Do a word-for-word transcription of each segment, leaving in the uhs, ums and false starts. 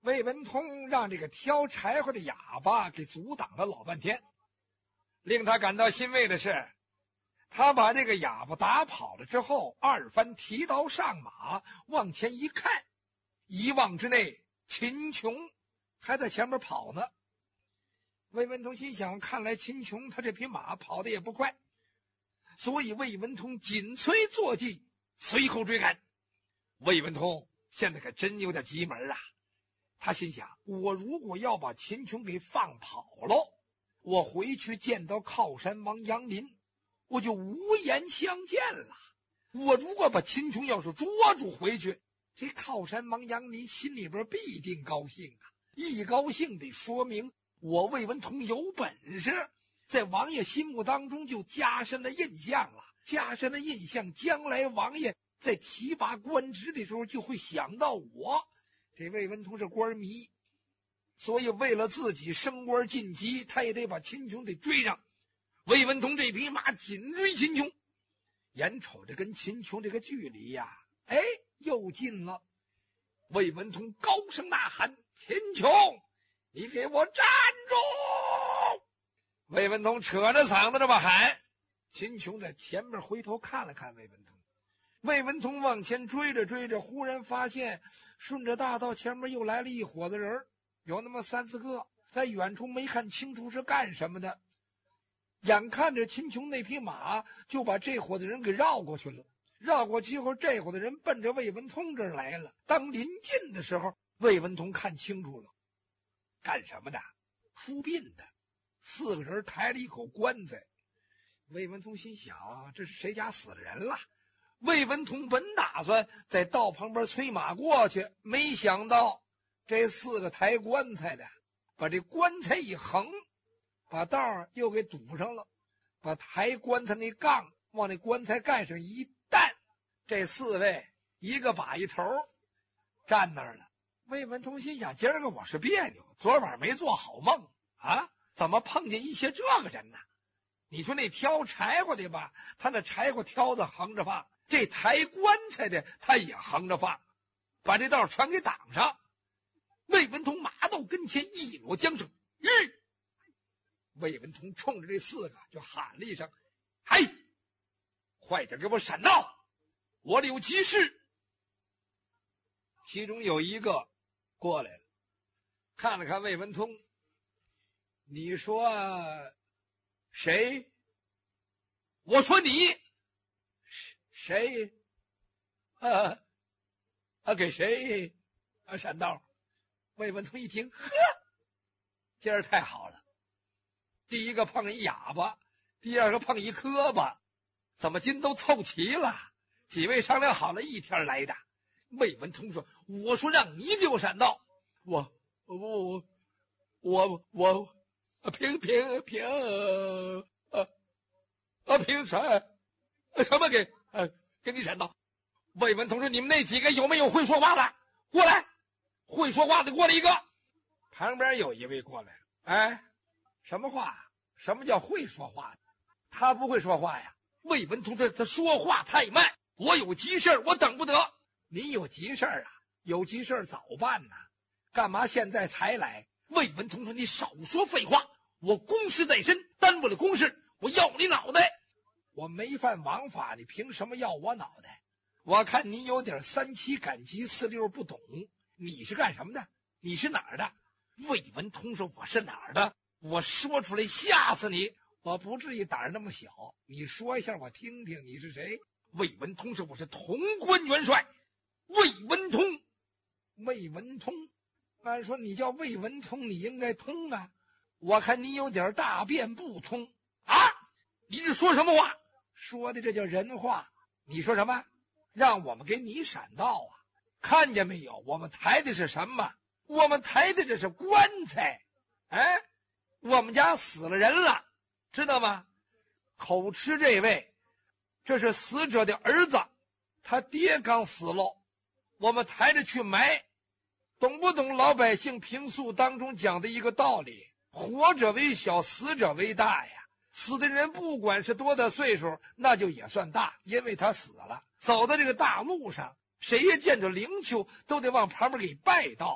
魏文通让这个挑柴火的哑巴给阻挡了老半天。令他感到欣慰的是，他把这个哑巴打跑了之后，二番提刀上马，往前一看，一望之内，秦琼还在前面跑呢。魏文通心想，看来秦琼他这匹马跑得也不快，所以魏文通紧催坐骑，随后追赶。魏文通现在可真有点急门啊！他心想，我如果要把秦琼给放跑了，我回去见到靠山王杨林，我就无颜相见了。我如果把秦琼要是捉住回去，这靠山王杨林心里边必定高兴啊！一高兴得说明我魏文通有本事，在王爷心目当中就加深了印象了。加深了印象，将来王爷在提拔官职的时候就会想到我。这魏文通是官迷，所以为了自己升官晋级，他也得把秦琼得追上。魏文通这匹马紧追秦琼，眼瞅着跟秦琼这个距离呀，哎，又近了。魏文通高声呐喊：“秦琼，你给我站住！”魏文通扯着嗓子这么喊。秦琼在前面回头看了看魏文通，魏文通往前追着追着，忽然发现顺着大道前面又来了一伙子人，有那么三四个，在远处没看清楚是干什么的。眼看着秦琼那匹马就把这伙子人给绕过去了，绕过去后，这伙子人奔着魏文通这儿来了。当临近的时候，魏文通看清楚了，干什么的？出殡的。四个人抬了一口棺材。魏文通心想，这是谁家死了人了？魏文通本打算在道旁边催马过去，没想到这四个抬棺材的把这棺材一横，把道又给堵上了，把抬棺材那杠往那棺材盖上一担，这四位一个把一头站那儿了。魏文通心想，今儿个我是别扭，昨晚没做好梦啊，怎么碰见一些这个人呢？你说那挑柴火的吧，他那柴火挑子横着放，这抬棺材的他也横着放，把这道全给挡上。魏文通马到跟前一裸缰绳，吁！魏文通冲着这四个就喊了一声：“嘿，快点给我闪到，我里有急事。”其中有一个过来了，看了看魏文通，你说谁？我说你谁？啊啊，给谁啊闪道？魏文通一听，呵，今儿太好了，第一个碰一哑巴，第二个碰一磕巴，怎么今都凑齐了？几位商量好了一天来的。魏文通说：“我说让你给我闪道，我我我我我我凭凭凭呃呃凭啥什么给呃给你闪道？”魏文通说：“你们那几个有没有会说话的？过来，会说话的过来一个。”旁边有一位过来，哎，什么话？什么叫会说话的？他不会说话呀。魏文通说：“他说话太慢，我有急事我等不得。”你有急事啊？有急事早办呐，干嘛现在才来？魏文通说：“你少说废话，我公事在身，耽误了公事，我要你脑袋。我没犯王法，你凭什么要我脑袋？我看你有点三七赶集四六不懂，你是干什么的？你是哪儿的？”魏文通说：“我是哪儿的？我说出来吓死你！我不至于胆儿那么小，你说一下我听听，你是谁？”魏文通说：“我是潼关元帅魏文通。”魏文通，按说你叫魏文通，你应该通啊，我看你有点大便不通啊！你是说什么话？说的这叫人话。你说什么？让我们给你闪道啊？看见没有？我们抬的是什么？我们抬的这是棺材。哎，我们家死了人了，知道吗？口吃这位，这是死者的儿子，他爹刚死了，我们抬着去埋。懂不懂老百姓平素当中讲的一个道理？活者为小，死者为大呀。死的人不管是多大岁数，那就也算大，因为他死了。走到这个大路上，谁也见着灵柩都得往旁边给拜道。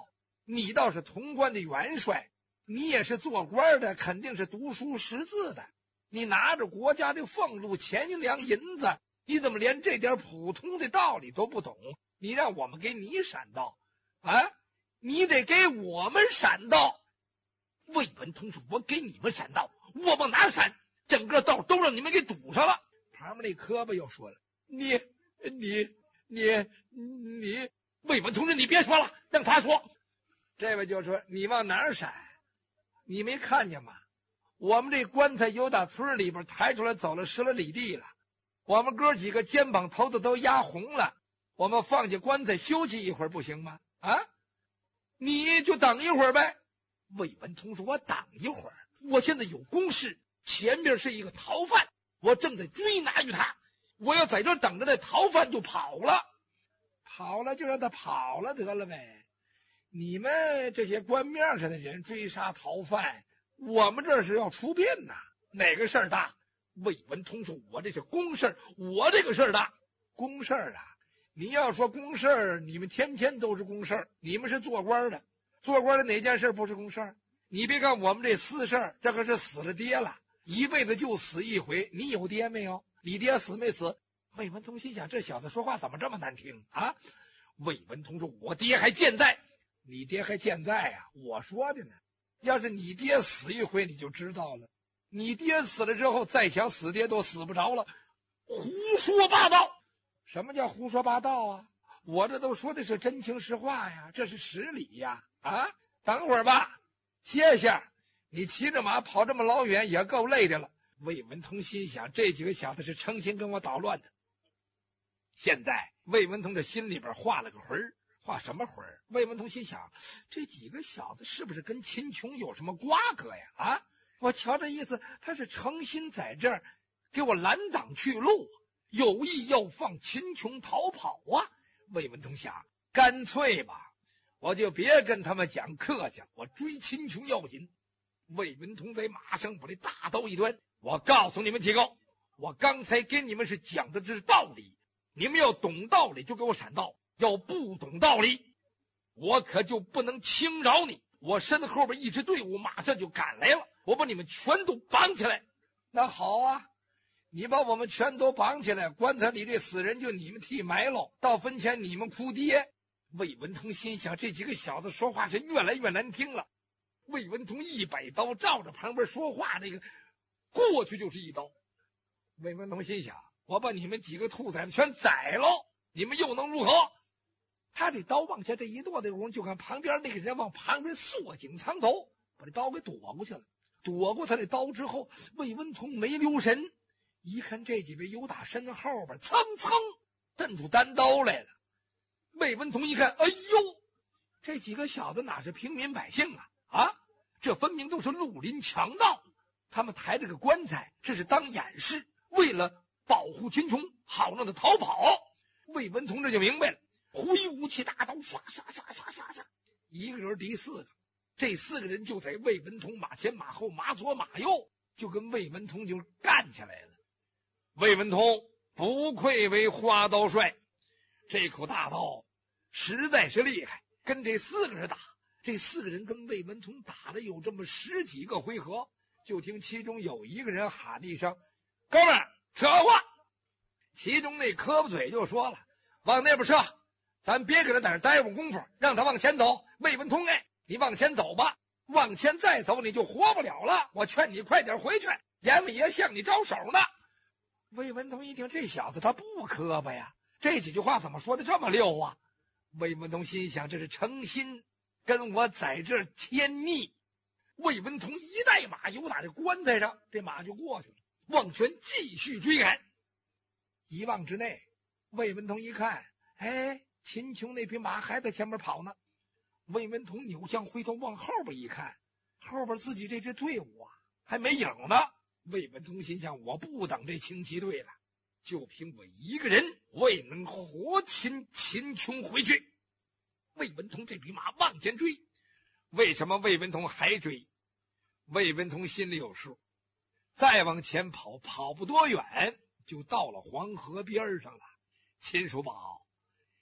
你倒是潼关的元帅，你也是做官的，肯定是读书识字的，你拿着国家的俸禄钱粮银子，你怎么连这点普通的道理都不懂？你让我们给你闪道啊？你得给我们闪道。魏文通说：“我给你们闪道，我往哪闪？整个道都让你们给堵上了。”旁边那磕巴又说了：“你你你你，魏文同志，你别说了，让他说。”这位就说：“你往哪儿闪？你没看见吗？我们这棺材由打村里边抬出来走了十来里地了，我们哥几个肩膀头子都压红了，我们放下棺材休息一会儿不行吗？啊，你就等一会儿呗。”魏文通说：“我等一会儿，我现在有公事，前面是一个逃犯，我正在追拿于他，我要在这等着，那逃犯就跑了，跑了就让他跑了得了呗。你们这些官面上的人追杀逃犯，我们这是要出殡呐，哪个事儿大？”魏文通说：“我这是公事，我这个事儿大。公事啊，你要说公事，你们天天都是公事，你们是做官的，做官的哪件事不是公事？你别看我们这私事，这可是死了爹了，一辈子就死一回。你有爹没有？你爹死没死？”魏文通心想，这小子说话怎么这么难听啊？魏文通说：“我爹还健在。”“你爹还健在啊？我说的呢，要是你爹死一回你就知道了，你爹死了之后再想死爹都死不着了。”胡说八道！什么叫胡说八道啊？我这都说的是真情实话呀，这是实理呀！啊，等会儿吧，歇歇，你骑着马跑这么老远也够累的了。魏文通心想，这几个小子是诚心跟我捣乱的。现在魏文通这心里边画了个魂儿，画什么魂儿？魏文通心想，这几个小子是不是跟秦琼有什么瓜葛呀？啊，我瞧这意思，他是诚心在这儿给我拦挡去路，有意要放秦琼逃跑啊！魏文通想，干脆吧，我就别跟他们讲客气，我追秦琼要紧。魏文通在马上把这大刀一端，我告诉你们几个，我刚才跟你们是讲的这是道理，你们要懂道理就给我闪道，要不懂道理，我可就不能轻饶你。我身后边一支队伍马上就赶来了，我把你们全都绑起来。那好啊，你把我们全都绑起来，棺材里这死人就你们替埋喽，到坟前你们哭爹。魏文通心想，这几个小子说话是越来越难听了。魏文通一摆刀照着旁边说话那个过去就是一刀。魏文通心想，我把你们几个兔崽子全宰喽，你们又能如何？他这刀往下这一剁的时候，就看旁边那个人往旁边缩颈藏头，把这刀给躲过去了。躲过他这刀之后，魏文通没留神，一看这几位有打身后边蹭蹭瞪出单刀来了。魏文通一看，哎呦，这几个小子哪是平民百姓啊？啊，这分明都是绿林强盗，他们抬着个棺材，这是当掩饰，为了保护秦琼，好让他逃跑。魏文通这就明白了，挥武器大刀，唰唰唰唰唰唰，一个人敌四个，这四个人就在魏文通马前马后马左马右，就跟魏文通就干起来了。魏文通不愧为花刀帅，这口大刀实在是厉害，跟这四个人打，这四个人跟魏文通打了有这么十几个回合，就听其中有一个人喊了一声：“哥们儿，撤话！”其中那磕巴嘴就说了：“往那边撤，咱别给他在这待会功夫，让他往前走。魏文通，哎，你往前走吧，往前再走你就活不了了。我劝你快点回去，阎王爷向你招手呢。”魏文通一听，这小子他不磕巴呀，这几句话怎么说的这么溜啊？魏文通心想，这是诚心跟我在这儿添腻。魏文通一带马由打这棺材上，这马就过去了，望全继续追赶。一望之内，魏文通一看，哎，秦琼那匹马还在前面跑呢。魏文通扭向回头往后边一看，后边自己这支队伍啊还没影呢。魏文通心想，我不等这轻骑队了，就凭我一个人，我也能活擒秦琼回去。魏文通这匹马往前追，为什么魏文通还追？魏文通心里有数，再往前跑，跑不多远就到了黄河边上了。秦叔宝，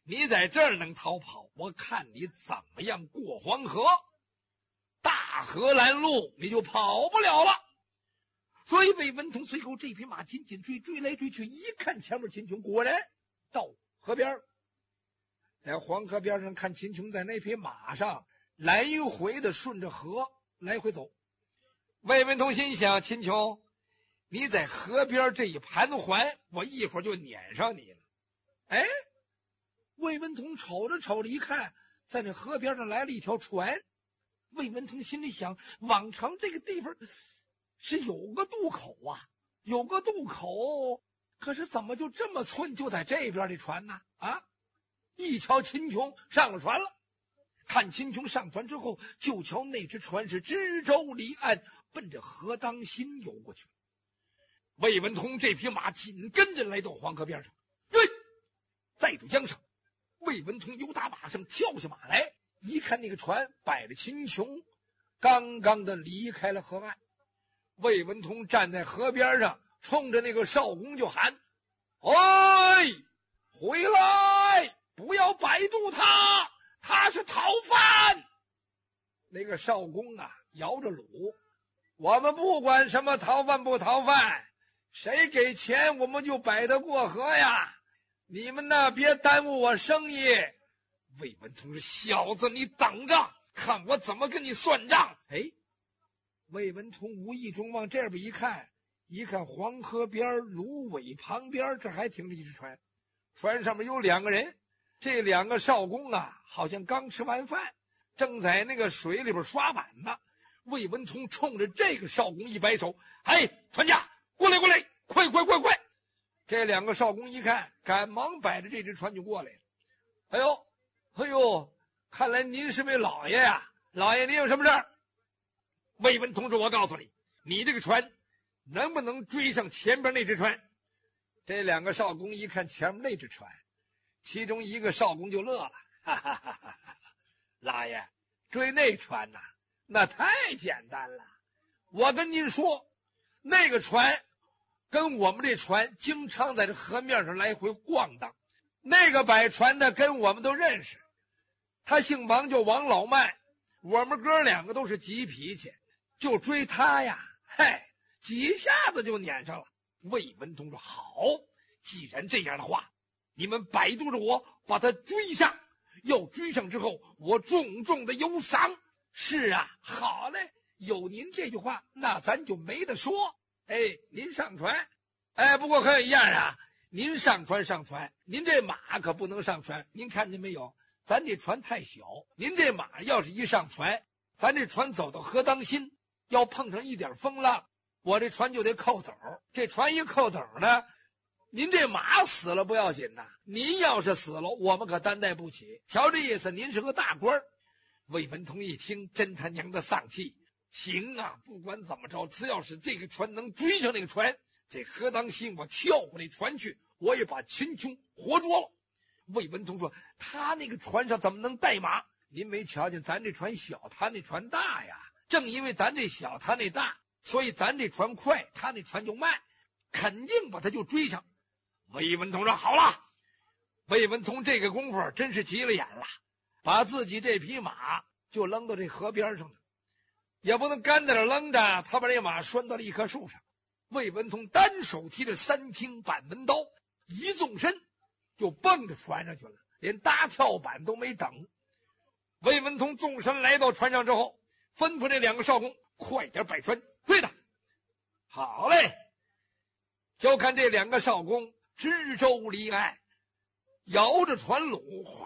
你在这儿能逃跑，我看你怎么样过黄河。大河拦路，你就跑不了了。所以魏文同随后这匹马紧紧追，追来追去，一看前面秦琼果然到河边，在黄河边上看秦琼在那匹马上来回的顺着河来回走。魏文同心想，秦琼你在河边这一盘桓，我一会儿就撵上你了。哎，魏文同瞅着瞅着一看，在那河边上来了一条船。魏文同心里想，往常这个地方是有个渡口啊，有个渡口，可是怎么就这么寸就在这边的船呢？啊！一瞧秦琼上了船了，看秦琼上船之后，就瞧那只船是支舟离岸，奔着河当心游过去。魏文同这匹马紧跟着来到黄河边上，对，在住缰绳。魏文同由打马上跳下马来，一看那个船摆着秦琼，刚刚的离开了河岸。魏文同站在河边上，冲着那个少公就喊：哎，回来，不要摆渡他，他是逃犯。那个少公啊摇着橹，我们不管什么逃犯不逃犯，谁给钱我们就摆得过河呀，你们呢别耽误我生意。魏文同说：小子你等着，看我怎么跟你算账。哎，魏文同无意中往这边一看，一看黄河边芦苇旁边，这还停着一只船，船上面有两个人。这两个少公啊好像刚吃完饭，正在那个水里边刷碗呢。魏文同冲着这个少公一摆手：哎，船家过来过来，快快快快。这两个少公一看，赶忙摆着这只船就过来了。哎呦哎呦，看来您是位老爷呀，老爷您有什么事儿？魏文同志，我告诉你，你这个船能不能追上前边那只船？这两个少公一看前面那只船，其中一个少公就乐了，哈哈哈哈哈！老爷，追那船呐、啊，那太简单了。我跟您说，那个船跟我们这船经常在这河面上来回逛荡，那个摆船的跟我们都认识，他姓王，叫王老迈，我们哥两个都是急脾气，就追他呀，嘿，几下子就撵上了。魏文同说：好，既然这样的话，你们摆渡着我把他追上，要追上之后我重重的有赏。是啊，好嘞，有您这句话，那咱就没得说。哎，您上船。哎，不过可有一样啊，您上船上船，您这马可不能上船。您看见没有，咱这船太小，您这马要是一上船，咱这船走到河当心，要碰上一点风浪，我这船就得扣斗。这船一扣斗呢，您这马死了不要紧呐，您要是死了，我们可担待不起。瞧这意思，您是个大官。魏文同一听，真他娘的丧气。行啊，不管怎么着，只要是这个船能追上那个船，这河当心我跳过那船去，我也把秦琼活捉了。魏文同说：他那个船上怎么能带马？您没瞧见咱这船小，他那船大呀。正因为咱这小，他那大，所以咱这船快，他那船就慢，肯定把他就追上。魏文同说：好了。魏文同这个功夫真是急了眼了，把自己这匹马就扔到这河边上了，也不能干在这扔着，他把这马拴到了一棵树上。魏文同单手提着三挺板门刀，一纵身就蹦着船上去了，连搭跳板都没等。魏文同纵身来到船上之后，吩咐这两个少公快点摆船追他。好嘞，就看这两个少公支舟离岸，摇着船橹，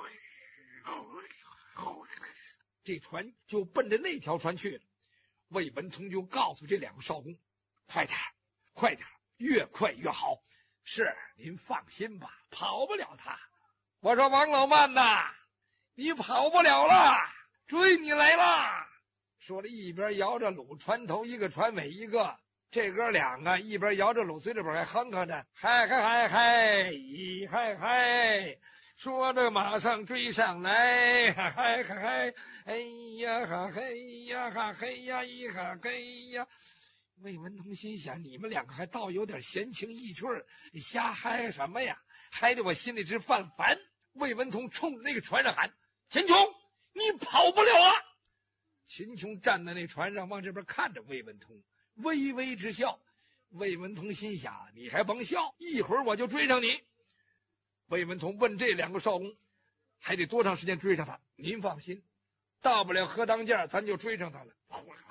这船就奔着那条船去了。魏文同就告诉这两个少公：快点快点，越快越好。是，您放心吧，跑不了他。我说王老曼呐，你跑不了了，追你来了。说了一边摇着橹，船头一个船尾一个，这哥两个一边摇着橹，随着边还哼哼着嗨嗨嗨嗨一嗨嗨，说着马上追上来，嗨嗨嗨嗨，哎呀哈嘿呀哈嘿呀一哈嘿呀。魏文同心想，你们两个还倒有点闲情逸趣，瞎嗨什么呀，嗨得我心里直犯烦。 魏文通冲着那个船上喊：秦琼，你跑不了啊！秦琼站在那船上往这边看着魏文通，微微之笑。魏文通心想，你还甭笑，一会儿我就追上你。魏文通问这两个少公，还得多长时间追上他？您放心，大不了喝当间咱就追上他了。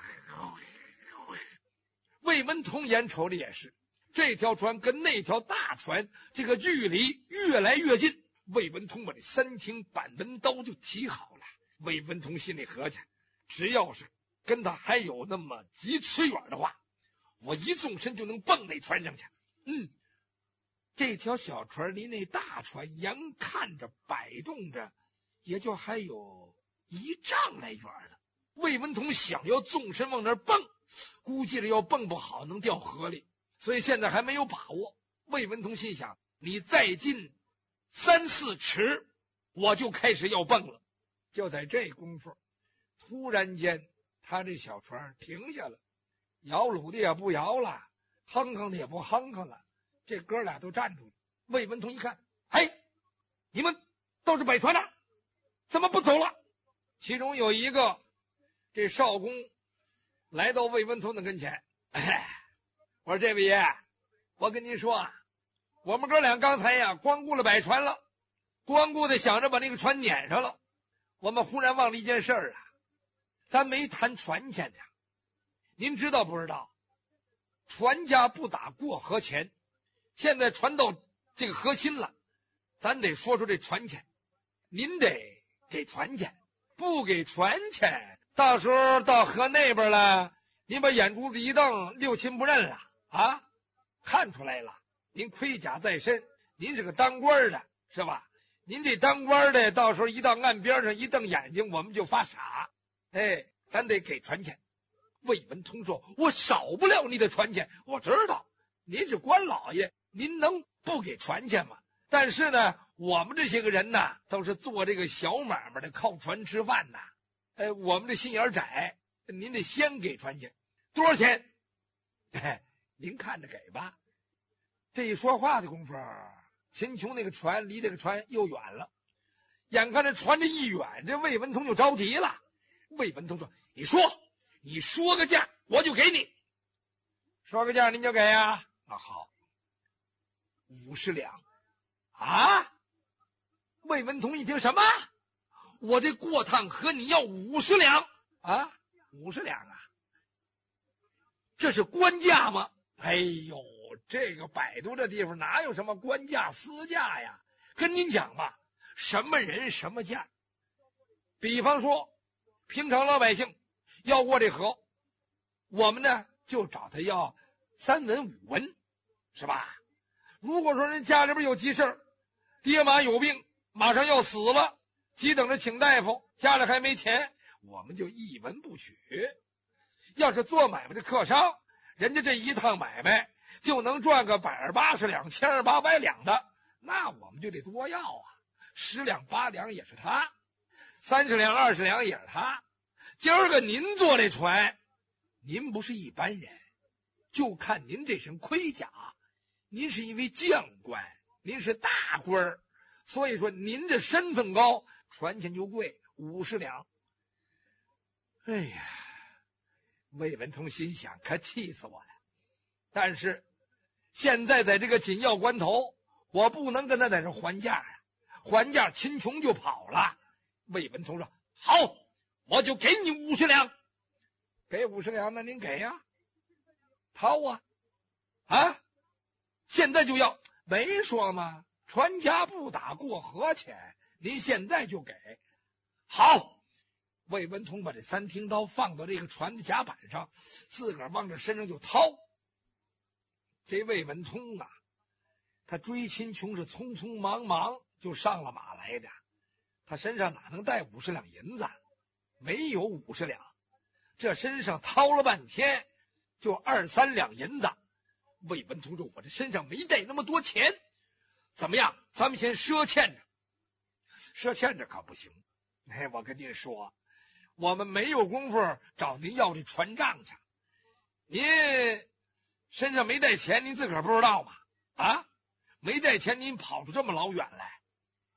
魏文通眼瞅着也是，这条船跟那条大船这个距离越来越近。魏文通把这三挺板门刀就提好了。魏文通心里合计，只要是跟他还有那么几尺远的话，我一纵身就能蹦那船上去。嗯，这条小船离那大船眼看着摆动着，也就还有一丈来远了。魏文通想要纵身往那儿蹦，估计了要蹦不好能掉河里，所以现在还没有把握。魏文通心想，你再近三四尺，我就开始要蹦了。就在这功夫，突然间他这小船停下了，摇橹的也不摇了，哼哼的也不哼哼了，这哥俩都站住了。魏文通一看，嘿，你们都是摆船的，怎么不走了？其中有一个这少公来到魏文通的跟前，哎，我说这位爷，我跟您说啊，我们哥俩刚才呀光顾了摆船了，光顾的想着把那个船撵上了，我们忽然忘了一件事儿啊，咱没谈船钱呀。您知道不知道？船家不打过河钱，现在船到这个河心了，咱得说说这船钱。您得给船钱，不给船钱，到时候到河那边了，您把眼珠子一瞪，六亲不认了啊！看出来了，您盔甲在身，您是个当官的，是吧？您这当官的，到时候一到岸边上一瞪眼睛，我们就发傻。哎，咱得给船钱。魏文通说，我少不了你的船钱，我知道您是官老爷，您能不给船钱吗？但是呢，我们这些个人呢，都是做这个小买卖的，靠船吃饭呐。哎，我们这心眼窄，您得先给船钱。多少钱？哎，您看着给吧。这一说话的功夫，秦琼那个船离这个船又远了，眼看着船这一远，这魏文通就着急了。魏文通说，你说你说个价我就给你。说个价您就给啊？啊好，五十两啊。魏文通一听，什么？我这过趟河你要五十两啊？五十两啊？这是官价吗？哎呦，这个百度这地方哪有什么官价私价呀？跟您讲吧，什么人什么价。比方说平常老百姓要过这河，我们呢就找他要三文五文，是吧？如果说人家里边有急事，爹妈有病，马上要死了，急等着请大夫，家里还没钱，我们就一文不取。要是做买卖的客商，人家这一趟买卖就能赚个百儿八十两、千儿八百两的，那我们就得多要啊。十两八两也是他，三十两二十两也是他。今儿个您坐这船，您不是一般人，就看您这身盔甲，您是一位将官，您是大官儿，所以说您这身份高，船钱就贵，五十两。哎呀，魏文通心想，可气死我了。但是现在在这个紧要关头，我不能跟他在这还价啊，还价秦琼就跑了。魏文通说，好，我就给你五十两。给五十两，那您给呀、啊？掏啊啊！现在就要，没说吗？船家不打过河钱，您现在就给。好，魏文通把这三挺刀放到这个船的甲板上，自个儿往这身上就掏。这魏文通啊，他追秦琼是匆匆忙忙就上了马来的，他身上哪能带五十两银子？没有五十两，这身上掏了半天就二三两银子。魏文通说，我这身上没带那么多钱，怎么样？咱们先赊欠着。赊欠着可不行，哎，我跟您说，我们没有功夫找您要这船账去。您身上没带钱，您自个儿不知道吗？啊，没带钱您跑出这么老远来，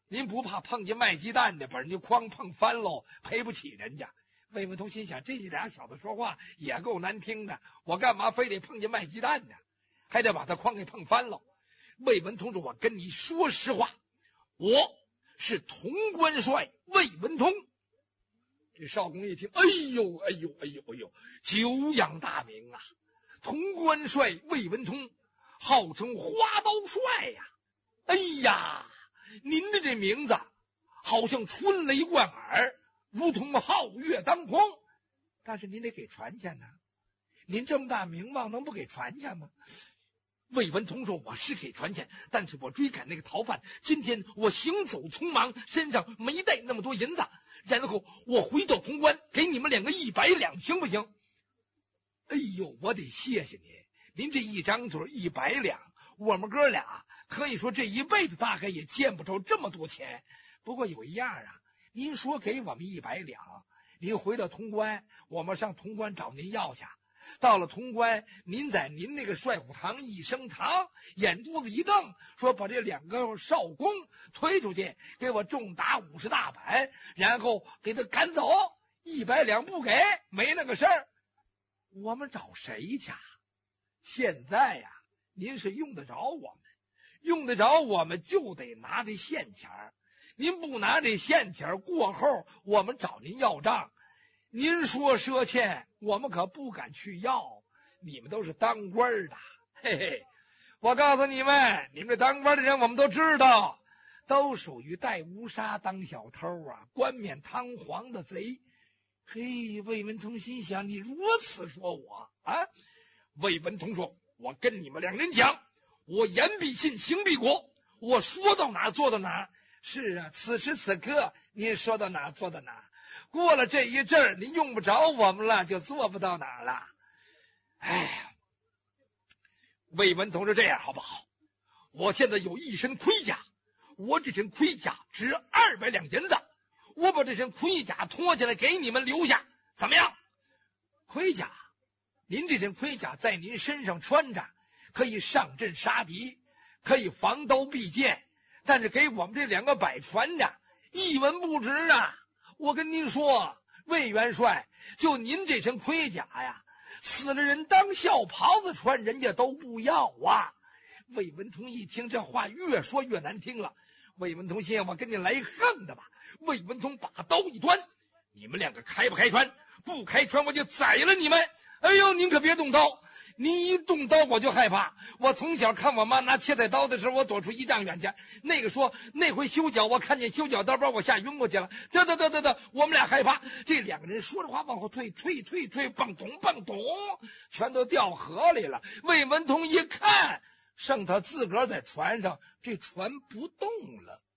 您不怕碰见卖鸡蛋的，把人家筐碰翻喽，赔不起人家。魏文通心想，这俩小子说话也够难听的，我干嘛非得碰见卖鸡蛋呢？还得把他筐给碰翻喽。魏文通说，我跟你说实话，我是潼关帅魏文通。这少公一听，哎呦哎呦哎呦哎呦，久仰大名啊！潼关帅魏文通，号称花刀帅呀！哎呀，您的这名字好像春雷贯耳，如同皓月当空，但是您得给传下呢。您这么大名望，能不给传下吗？魏文通说，我是给传下，但是我追赶那个逃犯，今天我行走匆忙，身上没带那么多银子，然后我回到潼关，给你们两个一百两，行不行？哎呦，我得谢谢您，您这一张嘴一百两，我们哥俩可以说这一辈子大概也见不着这么多钱。不过有一样啊，您说给我们一百两，您回到潼关，我们上潼关找您要去。到了潼关，您在您那个帅虎堂一升堂，眼珠子一瞪，说把这两个少公推出去，给我重打五十大板，然后给他赶走，一百两不给，没那个事儿。我们找谁去？现在呀、啊，您是用得着我们，用得着我们就得拿这现钱儿。您不拿这现钱儿，过后我们找您要账。您说赊欠，我们可不敢去要。你们都是当官的，嘿嘿，我告诉你们，你们这当官的人我们都知道，都属于带乌纱当小偷啊，冠冕堂皇的贼。嘿，魏文通心想，你如此说我啊？魏文通说，我跟你们两人讲，我言必信，行必果，我说到哪做到哪。是啊，此时此刻您说到哪做到哪，过了这一阵儿，您用不着我们了，就做不到哪儿了。哎呀，魏文通说，这样好不好？我现在有一身盔甲，我这身盔甲值二百两银子，我把这身盔甲脱下来给你们留下，怎么样？盔甲，您这身盔甲在您身上穿着，可以上阵杀敌，可以防刀避剑，但是给我们这两个百船的一文不值啊！我跟您说，魏元帅，就您这身盔甲呀，死了人当孝袍子穿，人家都不要啊！魏文通一听这话，越说越难听了。魏文通心，我跟你来横的吧。魏文通把刀一端，你们两个开不开船？不开船我就宰了你们！哎呦，您可别动刀，您一动刀我就害怕。我从小看我妈拿切菜刀的时候，我躲出一丈远去。那个说那回修脚，我看见修脚刀把我吓晕过去了。得得得得得，我们俩害怕。这两个人说着话往后退，退退退，蹦咚蹦咚，全都掉河里了。魏文通一看，剩他自个儿在船上，这船不动了。